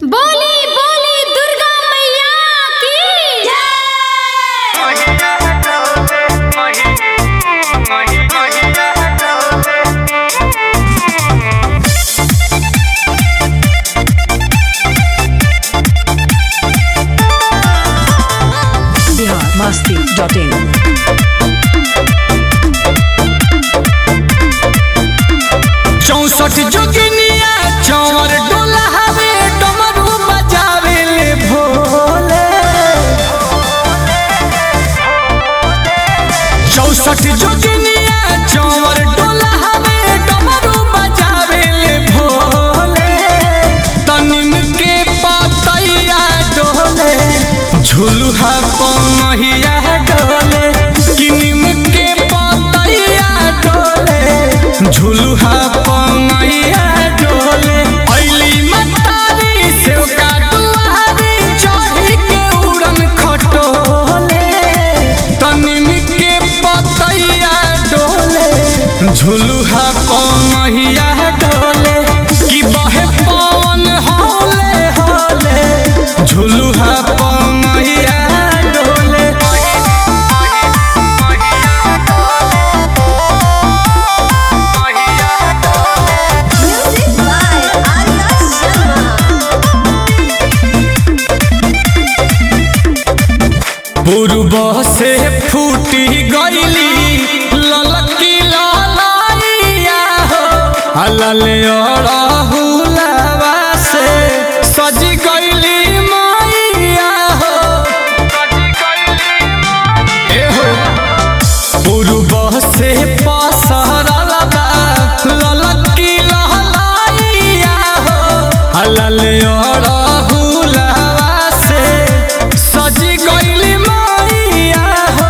बोली बोली दुर्गा मैया की biharmasti.in चौसठ जोगिनिया चौर डोलावे डमरू बजावे ले भोले। 64 जोगिनिया चौर डोलावे डमरू बजावे ले भोले। तनिम के पतैया डोले झुलुहा पमहिया डोले। किनिम के पतैया डोले झुलुहा पमहिया डोले। अइली मतारी सेवका दुआरी चढ़ी के उड़न खटोले। तनिम के पतैया डोले झुलुहा पमहिया डोले। कि बहे पवन होले होले झुलुहा पमहिया डोले। Music by Arya Sharma. पूर्व से फूटी गईली ललकी ललैया हो। हलले अड़हुलवा से सजी गईली मैया हो। एहो पूर्व से पसरल बा ललकी ललैया हो। हलले अड़हुलवा से सजी गईली मैया हो।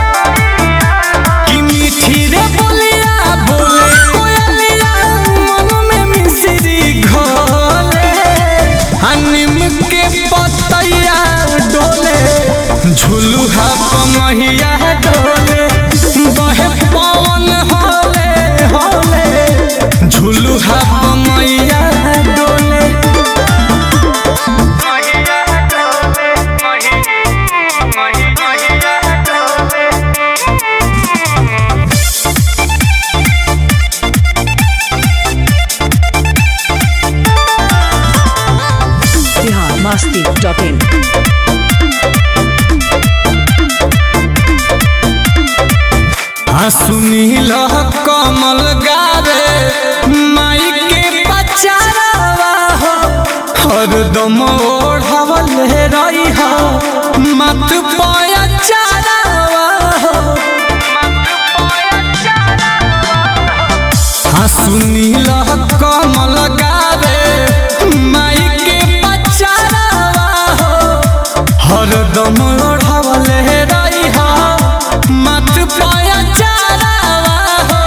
कि मीठी रे बोलिया बोले कोयलिया मन में मिश्री घोले। हनीम के पतैया डोले झुलुहा पमहिया डोले। बहे पवन होले होले झुलुहा पमहिया डोले। biharmasti.in सुनील कमल गावे माई के पचारवा हो। हरदम ओढ़ावल रही हो मत पाया चारवा हो। सुनील कमल गावे माई के पचारवा हो। हरदम ओढ़ावल रही हो मत पाया चारवा हो।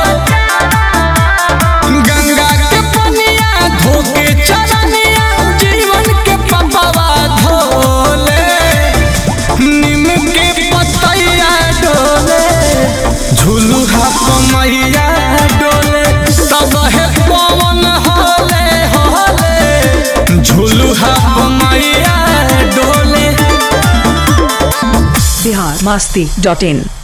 गंगा के पनिया धोके चरनिया जीवन के पपवा धोले। नीम के पतैया डोले झुलुहा पमैया डोले। तब है पवन होले होले झुलुहा पमैया डोले। biharmasti.in